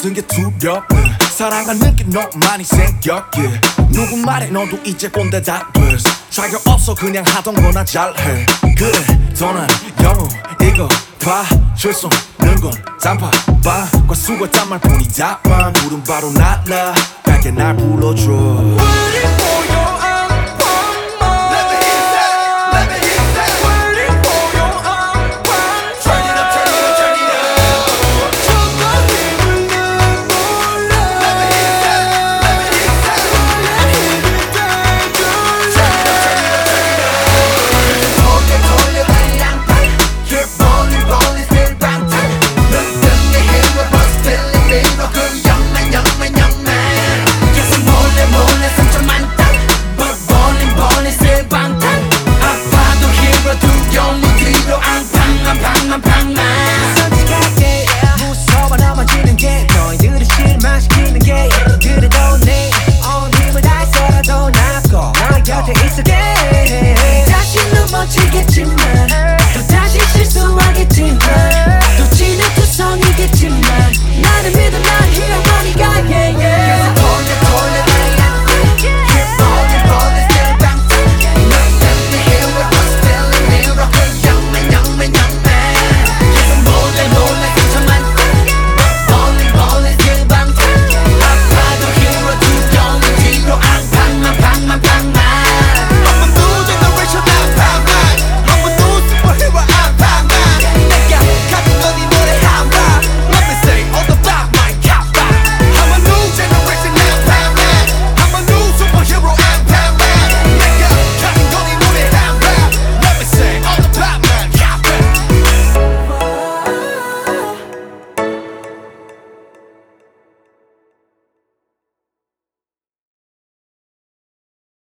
모든 게 두렵네. 사랑하는 게 너무 많이 생겨 yeah. 누구 말에 너도 이제 꼰대 다 됐어. 자격 없어 그냥 하던 거나 잘해. 그래 더 난 영웅 이거 봐줄 수 없는 건 단팥빵과 수고했단 말뿐이다만 부른 바로 날라 밝게 날 불러줘. 우리 모여